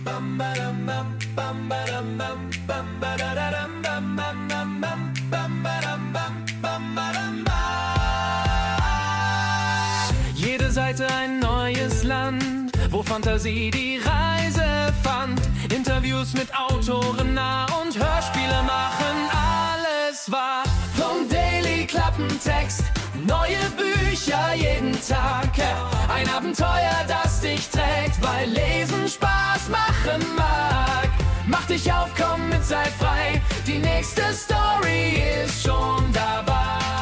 Jede Seite ein neues Land, wo Fantasie die Reise fand. Interviews mit Autoren nah und Hörspiele machen alles wahr. Vom Daily Klappentext, neue Bücher jeden Tag. Ein Abenteuer, das dich trägt, weil Lesen Spaß machen mag. Mach dich auf, komm mit, sei frei, die nächste Story ist schon dabei.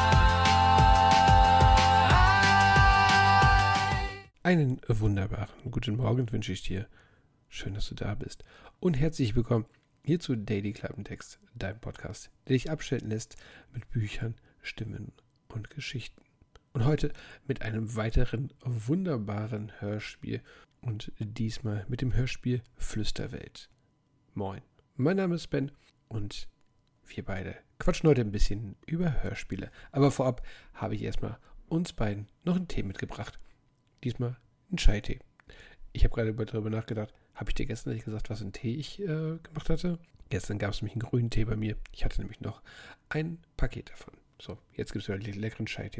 Einen wunderbaren guten Morgen wünsche ich dir. Schön, dass du da bist. Und herzlich willkommen hier zu Daily Klappentext, deinem Podcast, der dich abschalten lässt mit Büchern, Stimmen und Geschichten. Und heute mit einem weiteren wunderbaren Hörspiel und diesmal mit dem Hörspiel Flüsterwelt. Moin, mein Name ist Ben und wir beide quatschen heute ein bisschen über Hörspiele. Aber vorab habe ich erstmal uns beiden noch einen Tee mitgebracht. Diesmal ein Chai-Tee. Ich habe gerade darüber nachgedacht, habe ich dir gestern nicht gesagt, was für einen Tee ich gemacht hatte? Gestern gab es nämlich einen grünen Tee bei mir. Ich hatte nämlich noch ein Paket davon. So, jetzt gibt es wieder einen leckeren Chai-Tee.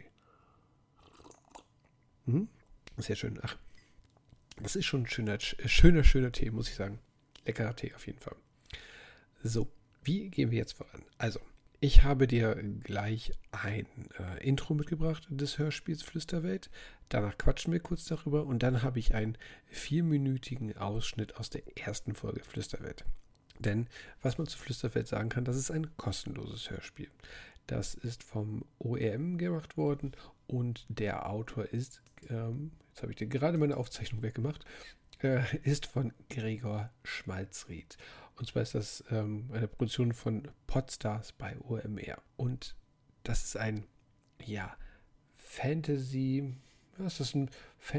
Sehr schön. Ach, das ist schon ein schöner Tee, muss ich sagen. Leckerer Tee auf jeden Fall. So, wie gehen wir jetzt voran? Also, ich habe dir gleich ein Intro mitgebracht des Hörspiels Flüsterwelt. Danach quatschen wir kurz darüber und dann habe ich einen 4-minütigen Ausschnitt aus der ersten Folge Flüsterwelt. Denn was man zu Flüsterwelt sagen kann, das ist ein kostenloses Hörspiel. Das ist vom ORM gemacht worden und der Autor ist, jetzt habe ich dir gerade meine Aufzeichnung weggemacht, ist von Gregor Schmalzried. Und zwar ist das eine Produktion von Podstars bei OMR. Und das ist ein, Fantasy, was ist das, ein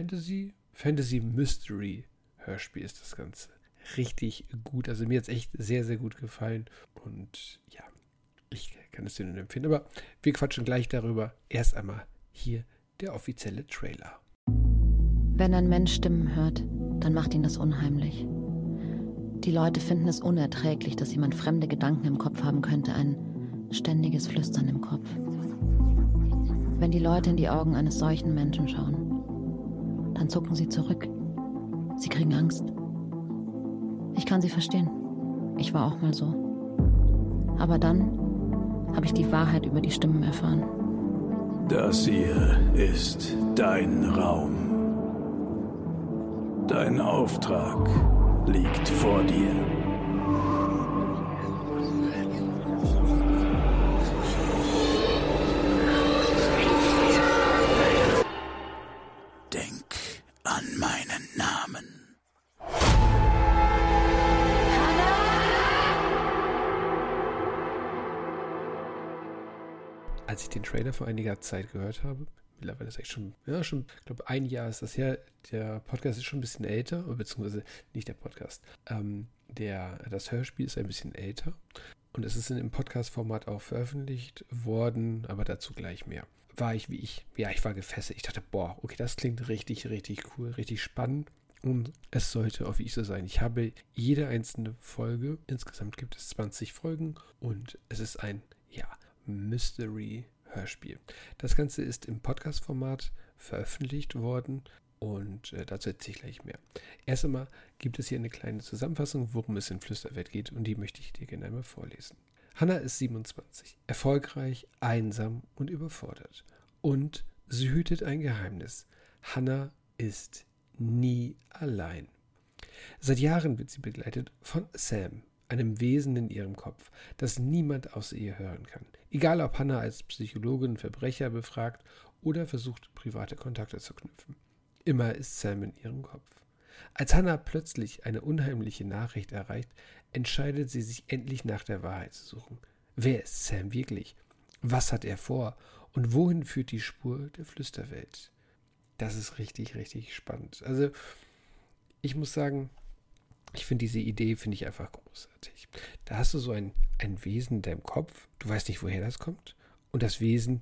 Fantasy-Mystery-Hörspiel ist das Ganze. Richtig gut, also mir hat es echt sehr, sehr gut gefallen. Und ja, ich kann es dir nur empfehlen. Aber wir quatschen gleich darüber. Erst einmal hier der offizielle Trailer. Wenn ein Mensch Stimmen hört, dann macht ihn das unheimlich. Die Leute finden es unerträglich, dass jemand fremde Gedanken im Kopf haben könnte, ein ständiges Flüstern im Kopf. Wenn die Leute in die Augen eines solchen Menschen schauen, dann zucken sie zurück. Sie kriegen Angst. Ich kann sie verstehen. Ich war auch mal so. Aber dann habe ich die Wahrheit über die Stimmen erfahren. Das hier ist dein Raum. Dein Auftrag liegt vor dir. Denk an meinen Namen. Als ich den Trailer vor einiger Zeit gehört habe, mittlerweile ist echt schon, ich glaube, ein Jahr ist das her. Der Podcast ist schon ein bisschen älter, beziehungsweise nicht der Podcast. Das Hörspiel ist ein bisschen älter und es ist in dem Podcast-Format auch veröffentlicht worden, aber dazu gleich mehr. Ich war gefesselt. Ich dachte, okay, das klingt richtig, richtig cool, richtig spannend und es sollte auch wie ich so sein. Ich habe jede einzelne Folge, insgesamt gibt es 20 Folgen und es ist ein, Mystery-Hörspiel. Das Ganze ist im Podcast-Format veröffentlicht worden und dazu erzähle ich gleich mehr. Erst einmal gibt es hier eine kleine Zusammenfassung, worum es in Flüsterwelt geht und die möchte ich dir gerne einmal vorlesen. Hannah ist 27, erfolgreich, einsam und überfordert. Und sie hütet ein Geheimnis. Hannah ist nie allein. Seit Jahren wird sie begleitet von Sam, einem Wesen in ihrem Kopf, das niemand außer ihr hören kann. Egal ob Hannah als Psychologin Verbrecher befragt oder versucht, private Kontakte zu knüpfen. Immer ist Sam in ihrem Kopf. Als Hannah plötzlich eine unheimliche Nachricht erreicht, entscheidet sie sich endlich nach der Wahrheit zu suchen. Wer ist Sam wirklich? Was hat er vor? Und wohin führt die Spur der Flüsterwelt? Das ist richtig, richtig spannend. Also, ich muss sagen, ich finde diese Idee einfach großartig. Da hast du so ein Wesen in deinem Kopf, du weißt nicht, woher das kommt. Und das Wesen,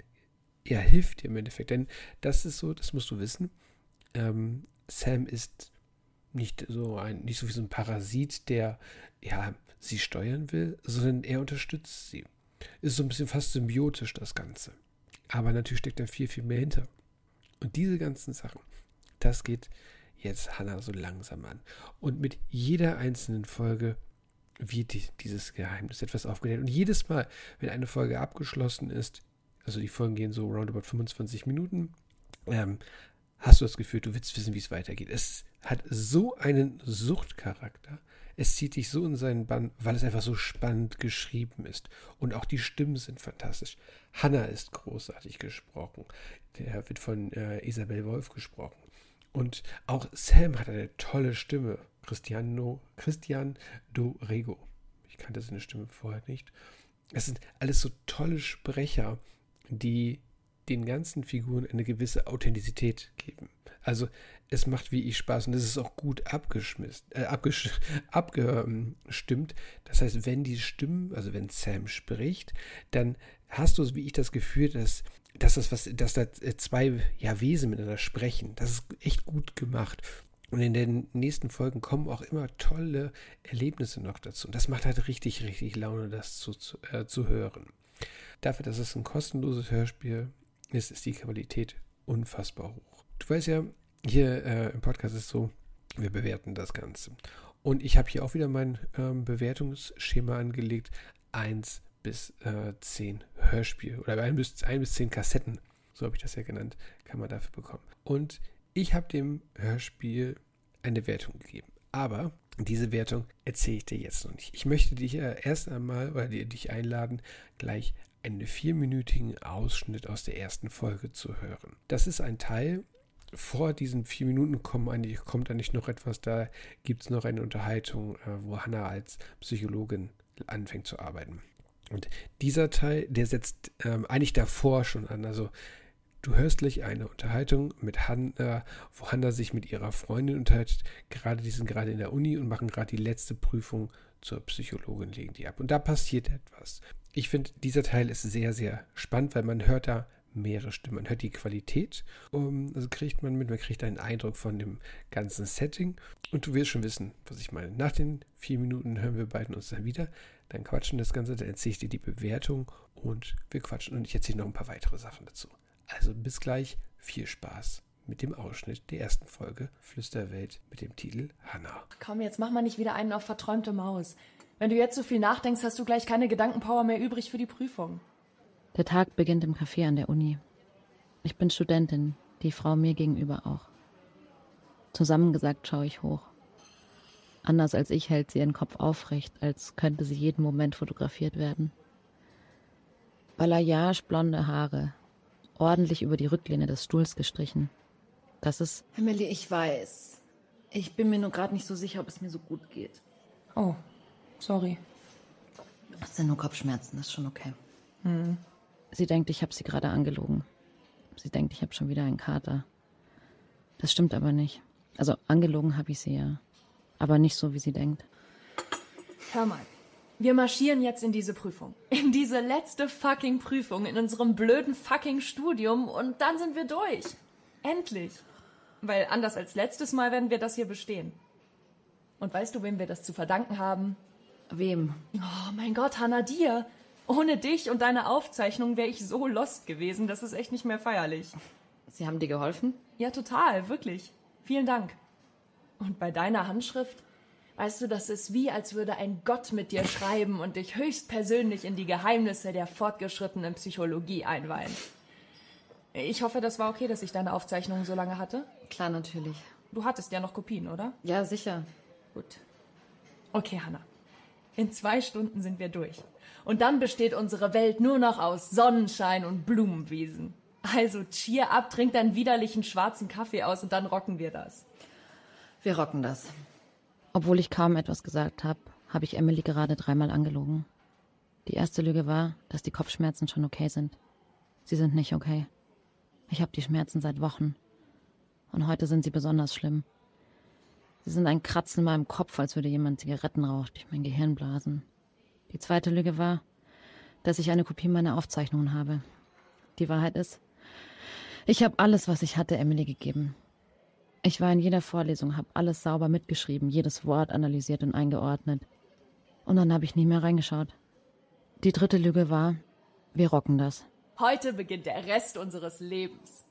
hilft dir im Endeffekt. Denn das ist so, das musst du wissen, Sam ist nicht so wie so ein Parasit, der sie steuern will, sondern er unterstützt sie. Ist so ein bisschen fast symbiotisch, das Ganze. Aber natürlich steckt da viel, viel mehr hinter. Und diese ganzen Sachen, das geht jetzt Hannah so langsam an. Und mit jeder einzelnen Folge wird dieses Geheimnis etwas aufgedeckt. Und jedes Mal, wenn eine Folge abgeschlossen ist, also die Folgen gehen so roundabout 25 Minuten, hast du das Gefühl, du willst wissen, wie es weitergeht. Es hat so einen Suchtcharakter. Es zieht dich so in seinen Bann, weil es einfach so spannend geschrieben ist. Und auch die Stimmen sind fantastisch. Hannah ist großartig gesprochen. Der wird von Isabel Wolf gesprochen. Und auch Sam hat eine tolle Stimme. Christian Dorego. Ich kannte seine Stimme vorher nicht. Es sind alles so tolle Sprecher, die den ganzen Figuren eine gewisse Authentizität geben. Also es macht wie ich Spaß und es ist auch gut abgestimmt. Das heißt, wenn die Stimmen, also wenn Sam spricht, dann hast du, wie ich, das Gefühl, dass da zwei Wesen miteinander sprechen. Das ist echt gut gemacht. Und in den nächsten Folgen kommen auch immer tolle Erlebnisse noch dazu. Und das macht halt richtig, richtig Laune, das zu hören. Dafür, dass es ein kostenloses Hörspiel ist, ist die Qualität unfassbar hoch. Du weißt ja, hier im Podcast ist so, wir bewerten das Ganze. Und ich habe hier auch wieder mein Bewertungsschema angelegt. 1 bis 10 Hörspiel oder 1 bis 10 Kassetten, so habe ich das ja genannt, kann man dafür bekommen. Und ich habe dem Hörspiel eine Wertung gegeben. Aber diese Wertung erzähle ich dir jetzt noch nicht. Ich möchte dich erst einmal oder dich einladen, gleich einen 4-minütigen Ausschnitt aus der ersten Folge zu hören. Das ist ein Teil. Vor diesen 4 Minuten kommt eigentlich noch etwas. Da gibt es noch eine Unterhaltung, wo Hannah als Psychologin anfängt zu arbeiten. Und dieser Teil, der setzt eigentlich davor schon an. Also du hörst gleich eine Unterhaltung mit Hannah, wo Hannah sich mit ihrer Freundin unterhält. Die sind gerade in der Uni und machen gerade die letzte Prüfung zur Psychologin, legen die ab. Und da passiert etwas. Ich finde, dieser Teil ist sehr, sehr spannend, weil man hört da mehrere Stimmen. Man hört die Qualität, also kriegt man kriegt einen Eindruck von dem ganzen Setting. Und du wirst schon wissen, was ich meine. Nach den 4 Minuten hören wir beiden uns dann wieder. Dann quatschen das Ganze, dann erzähle ich dir die Bewertung und wir quatschen. Und ich erzähle noch ein paar weitere Sachen dazu. Also bis gleich, viel Spaß mit dem Ausschnitt der ersten Folge Flüsterwelt mit dem Titel Hannah. Komm, jetzt mach mal nicht wieder einen auf verträumte Maus. Wenn du jetzt so viel nachdenkst, hast du gleich keine Gedankenpower mehr übrig für die Prüfung. Der Tag beginnt im Café an der Uni. Ich bin Studentin, die Frau mir gegenüber auch. Zusammengesackt schaue ich hoch. Anders als ich hält sie ihren Kopf aufrecht, als könnte sie jeden Moment fotografiert werden. Balayage blonde Haare, ordentlich über die Rücklehne des Stuhls gestrichen. Das ist... Emily, ich weiß. Ich bin mir nur gerade nicht so sicher, ob es mir so gut geht. Oh, sorry. Das sind nur Kopfschmerzen, das ist schon okay. Sie denkt, ich habe sie gerade angelogen. Sie denkt, ich habe schon wieder einen Kater. Das stimmt aber nicht. Also angelogen habe ich sie ja. Aber nicht so, wie sie denkt. Hör mal, wir marschieren jetzt in diese Prüfung. In diese letzte fucking Prüfung in unserem blöden fucking Studium und dann sind wir durch. Endlich. Weil anders als letztes Mal werden wir das hier bestehen. Und weißt du, wem wir das zu verdanken haben? Wem? Oh mein Gott, Hannah, dir. Ohne dich und deine Aufzeichnung wäre ich so lost gewesen. Das ist echt nicht mehr feierlich. Sie haben dir geholfen? Ja, total, wirklich. Vielen Dank. Und bei deiner Handschrift, weißt du, das ist wie, als würde ein Gott mit dir schreiben und dich höchstpersönlich in die Geheimnisse der fortgeschrittenen Psychologie einweihen. Ich hoffe, das war okay, dass ich deine Aufzeichnungen so lange hatte. Klar, natürlich. Du hattest ja noch Kopien, oder? Ja, sicher. Gut. Okay, Hannah. In 2 Stunden sind wir durch. Und dann besteht unsere Welt nur noch aus Sonnenschein und Blumenwiesen. Also cheer ab, trink deinen widerlichen schwarzen Kaffee aus und dann rocken wir das. Wir rocken das. Obwohl ich kaum etwas gesagt habe, habe ich Emily gerade 3-mal angelogen. Die erste Lüge war, dass die Kopfschmerzen schon okay sind. Sie sind nicht okay. Ich habe die Schmerzen seit Wochen. Und heute sind sie besonders schlimm. Sie sind ein Kratzen in meinem Kopf, als würde jemand Zigarettenrauch durch mein Gehirn blasen. Die zweite Lüge war, dass ich eine Kopie meiner Aufzeichnungen habe. Die Wahrheit ist, ich habe alles, was ich hatte, Emily gegeben. Ich war in jeder Vorlesung, habe alles sauber mitgeschrieben, jedes Wort analysiert und eingeordnet. Und dann habe ich nie mehr reingeschaut. Die 3. Lüge war, wir rocken das. Heute beginnt der Rest unseres Lebens.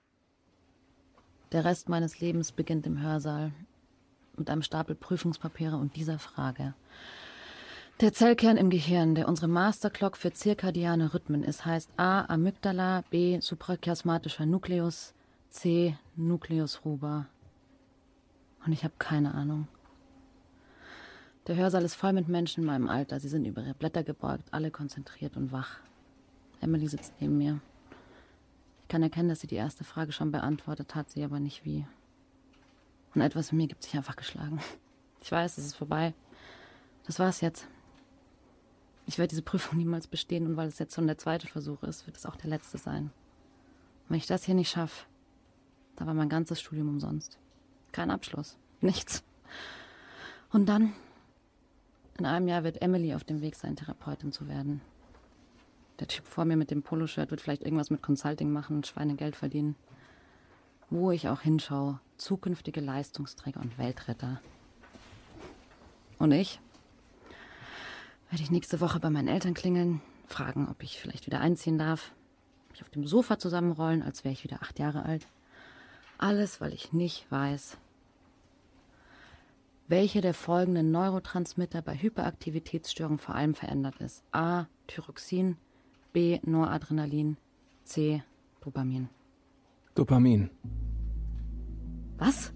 Der Rest meines Lebens beginnt im Hörsaal mit einem Stapel Prüfungspapiere und dieser Frage. Der Zellkern im Gehirn, der unsere Masterclock für zirkadiane Rhythmen ist, heißt A. Amygdala, B. suprachiasmatischer Nukleus, C. Nucleus ruber. Und ich habe keine Ahnung. Der Hörsaal ist voll mit Menschen in meinem Alter. Sie sind über ihre Blätter gebeugt, alle konzentriert und wach. Emily sitzt neben mir. Ich kann erkennen, dass sie die erste Frage schon beantwortet hat, sie aber nicht wie. Und etwas in mir gibt sich einfach geschlagen. Ich weiß, es ist vorbei. Das war's jetzt. Ich werde diese Prüfung niemals bestehen und weil es jetzt schon der 2. Versuch ist, wird es auch der letzte sein. Und wenn ich das hier nicht schaffe, da war mein ganzes Studium umsonst. Kein Abschluss. Nichts. Und dann, in einem Jahr wird Emily auf dem Weg sein, Therapeutin zu werden. Der Typ vor mir mit dem Poloshirt wird vielleicht irgendwas mit Consulting machen und Schweinegeld verdienen. Wo ich auch hinschaue, zukünftige Leistungsträger und Weltretter. Und ich? Werde ich nächste Woche bei meinen Eltern klingeln, fragen, ob ich vielleicht wieder einziehen darf, mich auf dem Sofa zusammenrollen, als wäre ich wieder 8 Jahre alt. Alles, weil ich nicht weiß, welche der folgenden Neurotransmitter bei Hyperaktivitätsstörungen vor allem verändert ist. A. Thyroxin, B. Noradrenalin, C. Dopamin. Dopamin. Was?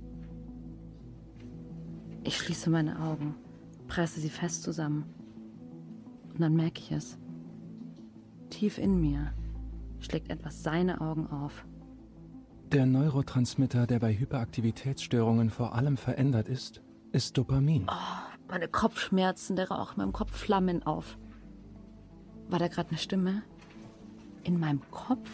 Ich schließe meine Augen, presse sie fest zusammen. Und dann merke ich es. Tief in mir schlägt etwas seine Augen auf. Der Neurotransmitter, der bei Hyperaktivitätsstörungen vor allem verändert ist Dopamin. Oh, meine Kopfschmerzen, der Rauch in meinem Kopf flammen auf. War da gerade eine Stimme? In meinem Kopf?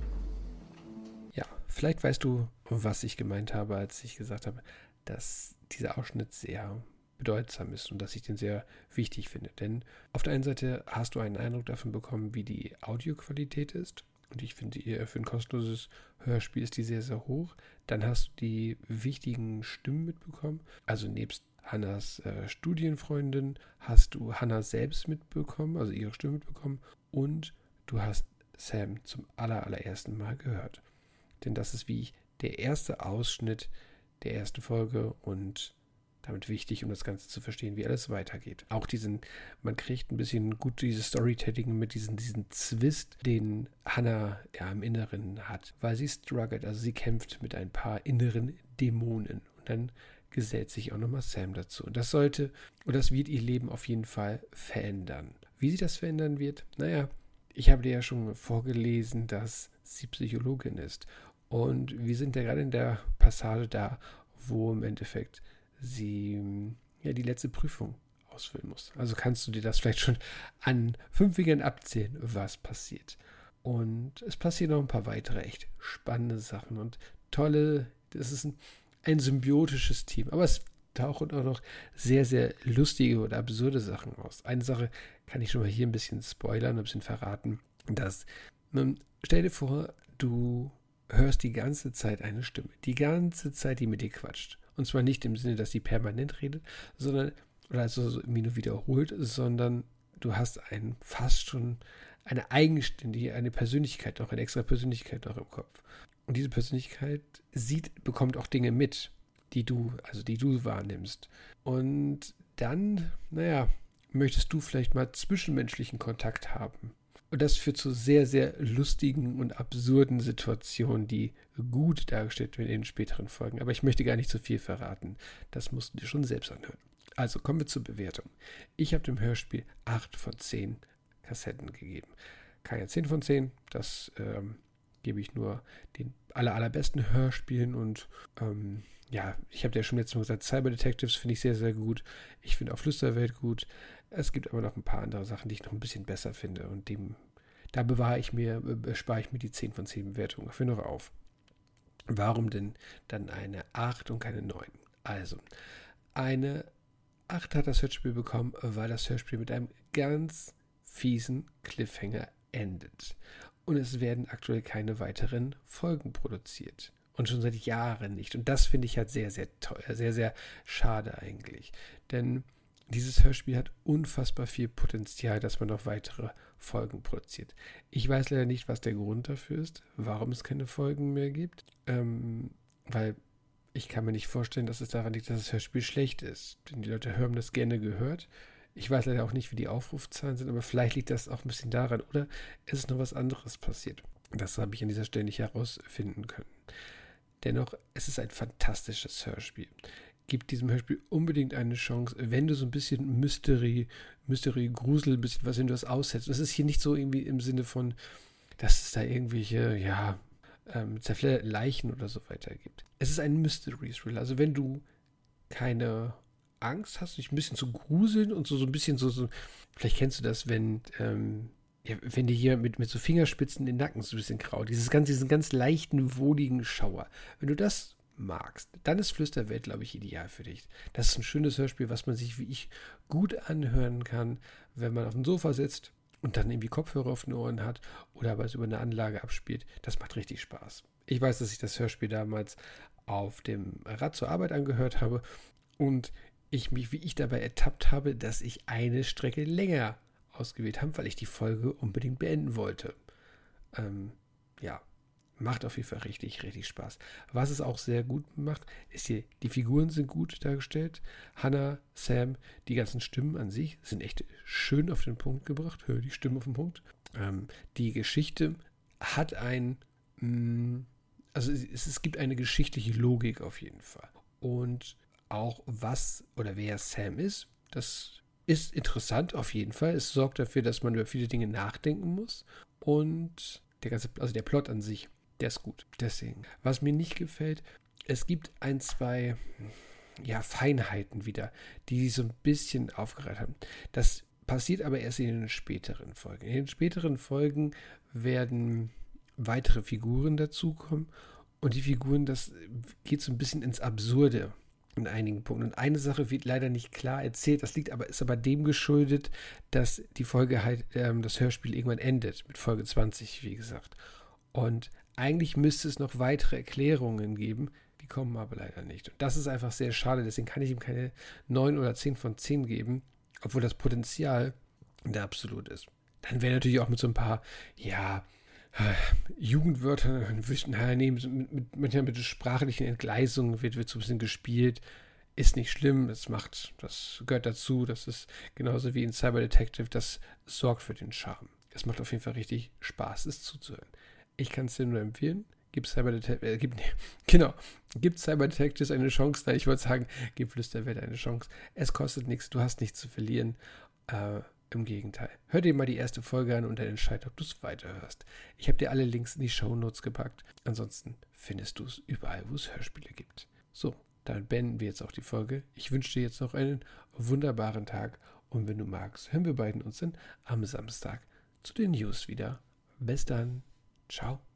Ja, vielleicht weißt du, was ich gemeint habe, als ich gesagt habe, dass dieser Ausschnitt sehr bedeutsam ist und dass ich den sehr wichtig finde. Denn auf der einen Seite hast du einen Eindruck davon bekommen, wie die Audioqualität ist. Und ich finde, für ein kostenloses Hörspiel ist die sehr, sehr hoch. Dann hast du die wichtigen Stimmen mitbekommen. Also nebst Hannas Studienfreundin hast du Hannah selbst mitbekommen, also ihre Stimme mitbekommen. Und du hast Sam zum allerersten Mal gehört. Denn das ist wie der erste Ausschnitt der ersten Folge und damit wichtig, um das Ganze zu verstehen, wie alles weitergeht. Auch man kriegt ein bisschen gut dieses Storytelling mit diesen Zwist, den Hannah ja im Inneren hat, weil sie struggelt, also sie kämpft mit ein paar inneren Dämonen und dann gesellt sich auch nochmal Sam dazu. Und das wird ihr Leben auf jeden Fall verändern. Wie sie das verändern wird? Naja, ich habe dir ja schon vorgelesen, dass sie Psychologin ist und wir sind ja gerade in der Passage da, wo im Endeffekt sie ja die letzte Prüfung ausfüllen muss. Also kannst du dir das vielleicht schon an 5 Fingern abzählen, was passiert. Und es passieren noch ein paar weitere echt spannende Sachen und das ist ein symbiotisches Team, aber es tauchen auch noch sehr, sehr lustige oder absurde Sachen aus. Eine Sache kann ich schon mal hier ein bisschen spoilern, ein bisschen verraten, stell dir vor, du hörst die ganze Zeit eine Stimme, die ganze Zeit, die mit dir quatscht. Und zwar nicht im Sinne, dass sie permanent redet, sondern, oder also so nur wiederholt, sondern du hast fast schon eine eigenständige, eine Persönlichkeit noch, eine extra Persönlichkeit noch im Kopf. Und diese Persönlichkeit bekommt auch Dinge mit, die du wahrnimmst. Und dann, möchtest du vielleicht mal zwischenmenschlichen Kontakt haben. Und das führt zu sehr, sehr lustigen und absurden Situationen, die gut dargestellt werden in den späteren Folgen. Aber ich möchte gar nicht zu viel verraten. Das musst du dir schon selbst anhören. Also kommen wir zur Bewertung. Ich habe dem Hörspiel 8 von 10 Kassetten gegeben. Keine 10 von 10. Das gebe ich nur den allerbesten Hörspielen. Und ich habe dir ja schon letztes Mal gesagt, Cyber Detectives finde ich sehr, sehr gut. Ich finde auch Flüsterwelt gut. Es gibt aber noch ein paar andere Sachen, die ich noch ein bisschen besser finde. Und da spare ich mir die 10 von 10 Bewertungen dafür noch auf. Warum denn dann eine 8 und keine 9? Also, eine 8 hat das Hörspiel bekommen, weil das Hörspiel mit einem ganz fiesen Cliffhanger endet. Und es werden aktuell keine weiteren Folgen produziert. Und schon seit Jahren nicht. Und das finde ich halt sehr, sehr teuer, sehr, sehr schade eigentlich. Denn dieses Hörspiel hat unfassbar viel Potenzial, dass man noch weitere Folgen produziert. Ich weiß leider nicht, was der Grund dafür ist, warum es keine Folgen mehr gibt. Weil ich kann mir nicht vorstellen, dass es daran liegt, dass das Hörspiel schlecht ist. Denn die Leute haben das gerne gehört. Ich weiß leider auch nicht, wie die Aufrufzahlen sind, aber vielleicht liegt das auch ein bisschen daran. Oder es ist noch was anderes passiert. Das habe ich an dieser Stelle nicht herausfinden können. Dennoch, es ist ein fantastisches Hörspiel. Gib diesem Hörspiel unbedingt eine Chance, wenn du so ein bisschen Mystery, Grusel, ein bisschen was, wenn du das aussetzt. Es ist hier nicht so irgendwie im Sinne von, dass es da irgendwelche, zerfledderten Leichen oder so weiter gibt. Es ist ein Mystery-Thriller. Also wenn du keine Angst hast, dich ein bisschen zu gruseln und so ein bisschen so, vielleicht kennst du das, wenn dir hier mit so Fingerspitzen den Nacken so ein bisschen grau, diesen ganz leichten, wohligen Schauer. Wenn du das magst, dann ist Flüsterwelt, glaube ich, ideal für dich. Das ist ein schönes Hörspiel, was man sich, wie ich, gut anhören kann, wenn man auf dem Sofa sitzt und dann irgendwie Kopfhörer auf den Ohren hat oder aber es über eine Anlage abspielt. Das macht richtig Spaß. Ich weiß, dass ich das Hörspiel damals auf dem Rad zur Arbeit angehört habe und wie ich dabei ertappt habe, dass ich eine Strecke länger ausgewählt habe, weil ich die Folge unbedingt beenden wollte. Macht auf jeden Fall richtig, richtig Spaß. Was es auch sehr gut macht, ist hier, die Figuren sind gut dargestellt. Hannah, Sam, die ganzen Stimmen an sich sind echt schön auf den Punkt gebracht. Hör die Stimmen auf den Punkt. Die Geschichte hat es gibt eine geschichtliche Logik auf jeden Fall. Und auch wer Sam ist, das ist interessant auf jeden Fall. Es sorgt dafür, dass man über viele Dinge nachdenken muss. Und der Plot an sich, der ist gut. Deswegen, was mir nicht gefällt, es gibt ein, zwei Feinheiten wieder, die so ein bisschen aufgereiht haben. Das passiert aber erst in den späteren Folgen. In den späteren Folgen werden weitere Figuren dazukommen und die Figuren, das geht so ein bisschen ins Absurde in einigen Punkten. Und eine Sache wird leider nicht klar erzählt, ist aber dem geschuldet, dass die Folge halt, das Hörspiel irgendwann endet, mit Folge 20, wie gesagt. Und eigentlich müsste es noch weitere Erklärungen geben, die kommen aber leider nicht. Und das ist einfach sehr schade, deswegen kann ich ihm keine 9 oder 10 von 10 geben, obwohl das Potenzial da absolut ist. Dann wäre natürlich auch mit so ein paar, Jugendwörtern, manchmal mit sprachlichen Entgleisungen wird so ein bisschen gespielt. Ist nicht schlimm, das gehört dazu, das ist genauso wie in Cyber Detective, das sorgt für den Charme. Es macht auf jeden Fall richtig Spaß, es zuzuhören. Ich kann es dir nur empfehlen. Gibt Cyber Detectives eine Chance? Nein, ich wollte sagen, gib Flüsterwelt eine Chance. Es kostet nichts, du hast nichts zu verlieren. Im Gegenteil. Hör dir mal die erste Folge an und dann entscheid, ob du es weiterhörst. Ich habe dir alle Links in die Shownotes gepackt. Ansonsten findest du es überall, wo es Hörspiele gibt. So, dann beenden wir jetzt auch die Folge. Ich wünsche dir jetzt noch einen wunderbaren Tag und wenn du magst, hören wir beiden uns dann am Samstag zu den News wieder. Bis dann. Ciao.